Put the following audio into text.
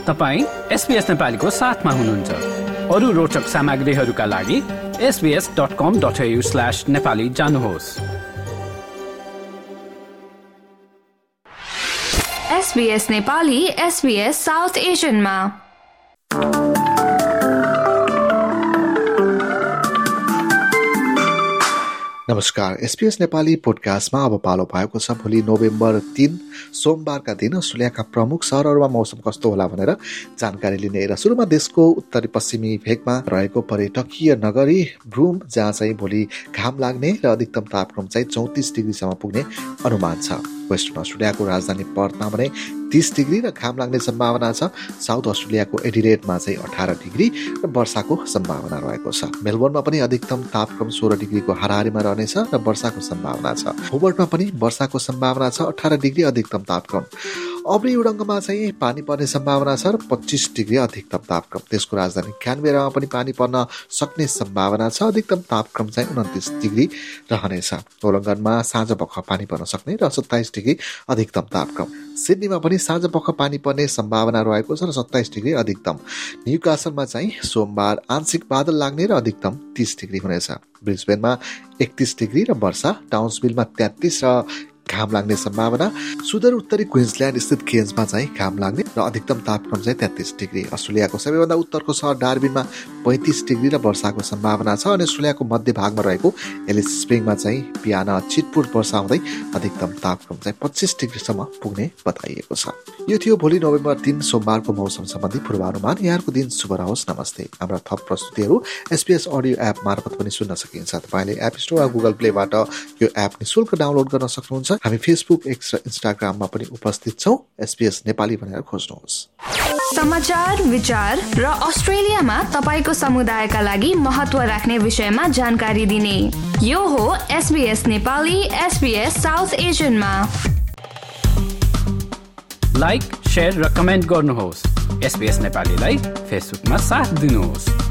तपाईं SBS नेपालीको साथमा हुनुहुन्छ। अरू रोचक सामग्रीहरूका लागि sbs.com.au/nepali जानुहोस्। SBS नेपाली SBS साउथ एशियनमा। नमस्कार, SBS नेपाली पोडकास्टमा अब पालो भएको छ। भोलि नोभेम्बर 3 सोमबारका दिन अस्ट्रेलियाका प्रमुख सहरहरूमा मौसम कस्तो होला भनेर जानकारी लिने र सुरुमा देशको उत्तरी पश्चिमी भेगमा रहेको पर्यटकीय नगरी ब्रुम, जहाँ चाहिँ भोलि घाम लाग्ने र अधिकतम तापक्रम चाहिँ 34 डिग्रीसम्म पुग्ने अनुमान छ। वेस्टर्न अस्ट्रेलियाको राजधानी पर्थमा भने 30 डिग्री र घाम लाग्ने सम्भावना छ। साउथ अस्ट्रेलियाको एडिलेडमा चाहिँ 18 डिग्री र वर्षाको सम्भावना रहेको छ। मेलबोर्नमा पनि अधिकतम तापक्रम 16 डिग्रीको हाराहारीमा रहनेछ र वर्षाको सम्भावना छ। होबर्टमा पनि वर्षाको सम्भावना छ, 18 डिग्री अधिकतम तापक्रम। अब्री उडङ्गमा चाहिँ पानी पर्ने सम्भावना छ र 25 डिग्री अधिकतम तापक्रम। त्यसको राजधानी क्यानबेरामा पनि पानी पर्न सक्ने सम्भावना छ, अधिकतम तापक्रम चाहिँ 29 डिग्री रहनेछ। वोलङ्गनमा साँझ पख पानी पर्न सक्ने र 27 डिग्री अधिकतम तापक्रम। सिडनीमा पनि साँझ पख पानी पर्ने सम्भावना रहेको छ र 27 डिग्री अधिकतम। न्युकासलमा चाहिँ सोमबार आंशिक बादल लाग्ने र अधिकतम 30 डिग्री हुनेछ। ब्रिस्बेनमा 31 डिग्री र वर्षा। टाउन्सभिलमा 33 र घाम लाग्ने सम्भावना। सुदूर उत्तरी क्विन्सल्यान्ड स्थित केन्समा चाहिँ घाम लाग्ने र अधिकतम तापक्रम चाहिँ 33 डिग्री। अस्ट्रेलियाको सबैभन्दा उत्तरको सहर डार्बिनमा 35 डिग्री र वर्षाको सम्भावना छ। अनि अस्ट्रेलियाको मध्य भागमा रहेको एलिस स्प्रिङमा चाहिँ बिहान छिटपुट वर्षा हुँदै अधिकतम तापक्रम चाहिँ 25 डिग्रीसम्म पुग्ने बताइएको छ। यो थियो भोलि नोभेम्बर 3 सोमबारको मौसम सम्बन्धी पूर्वानुमान। यहाँको दिन शुभ रहोस्। नमस्ते। हाम्रा थप प्रस्तुतिहरू SBS अडियो एप मार्फत पनि सुन्न सकिन्छ। तपाईले एप स्टोर वा गुगल प्लेबाट यो एप निशुल्क डाउनलोड गर्न सक्नुहुन्छ। हामी फेसबुक, एक्स र इन्स्टाग्राममा पनि उपस्थित छौं। SBS नेपाली भनेर खोज्नुहोस्। समाचार, विचार र अस्ट्रेलियामा तपाईको समुदायका लागि महत्त्व राख्ने विषयमा जानकारी दिने यो हो SBS नेपाली SBS साउथ एशियनमा। लाइक, शेयर र कमेन्ट गर्नुहोस्। SBS नेपालीलाई फेसबुकमा साथ दिनुहोस्।